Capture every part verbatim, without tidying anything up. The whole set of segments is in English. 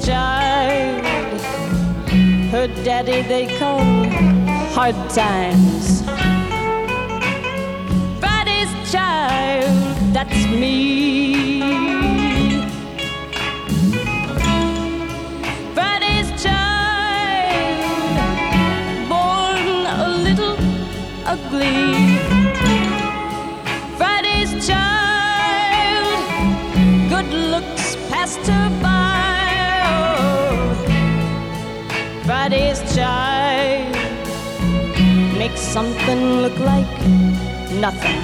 child, her daddy they call Hard Times. Friday's child, that's me. Friday's child, born a little ugly. Friday's child, good looks passed her by. Oh, Friday's child makes something look like nothing.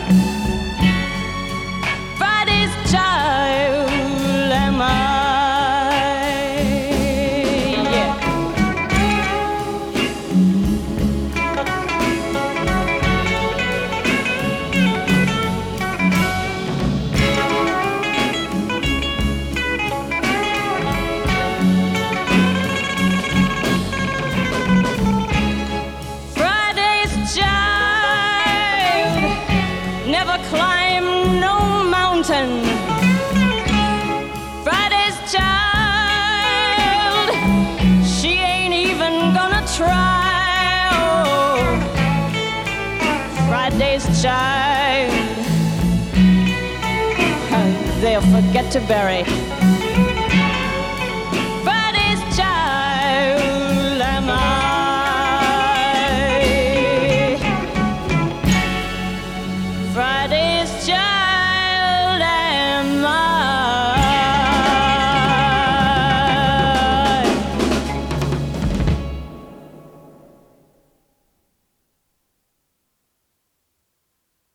Friday's child am I. Yeah. Friday's child never climbed no mountain. Friday's child, she ain't even gonna try. Oh, Friday's child, they'll forget to bury. Friday's child am I. Friday's child.